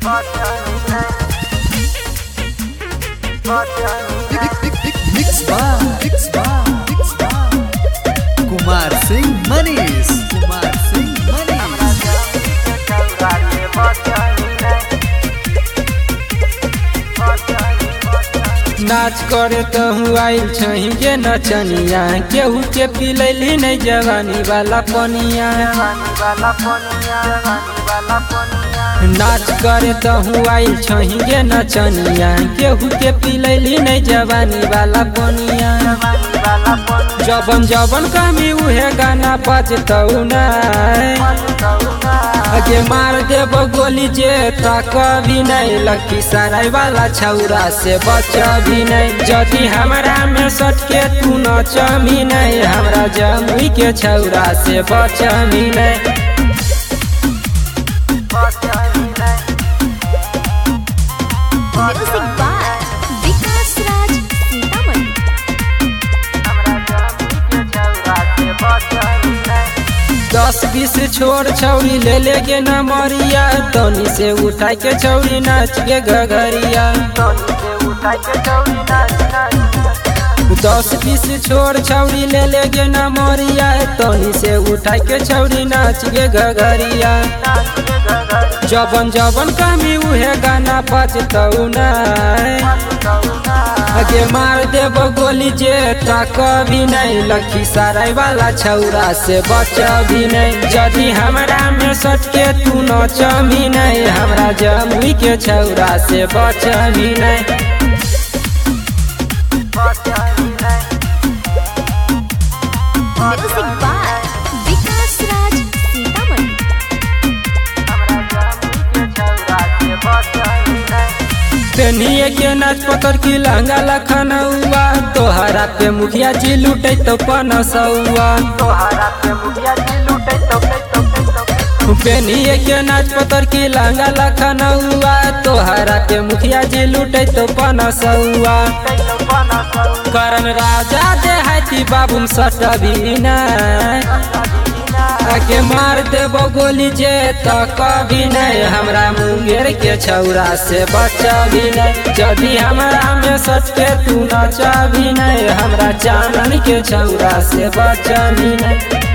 Mix bar Kumar Singh Manish नाच करे तो हूँ आइल छही के नचनिया केहू के पिलैली नहीं जवानी वाला पनिया। नाच करे तो हूँ आइल छही के नचनिया केहू के पिलैली नहीं जवानी वाला पनिया। जबन जबन कमी उहे गाना बजतौ ना अगे मार देव गोली जे कभी नहीं लकी सराय वाला छौरा से बचबी नहीं। जदि हमरा में सट के तू नचमी नहीं हमरा जमुई के छौरा से बचबी नहीं। Music by Vikas Raj Sitamarhi. 10-20 छोड़ छौरी ले लेके न मरिया तनी से उठा के छौरी नाच के घघरिया। 10-20 छोड़ छौरी ले लेके न मरिया तनी से उठा के छौरी नाच के घघरिया। जबन जबन कमी उहे गाना बजतौ ना अगे मार देव गोली जे कभी नहीं लकी सराय वाला छौरा से बचबी नहीं। जदि हमरा में सट के तू नचमी नहीं हमरा जमुई के छौरा से बचबी नहीं। Music by Vikas Raj Sitamarhi. तेनिए के नाच पकड़ की लहंगा लखनऊआ तोहरा पे मुखिया जी लूटे तो पनसौआ। पेनिए के नाच पकड़ की लहंगा लखनऊआ तोहरा पे मुखिया जी लूटे तो पनसौआ। करण राजा देहाती बाबू सटबी ना आके मार देव गोली जे कभी नहीं हमरा मुंगेर के छौरा से बचबी नहीं। जदि हमरा में सच के तू नचबी नहीं हमरा चानन के छौरा से बचबी नहीं।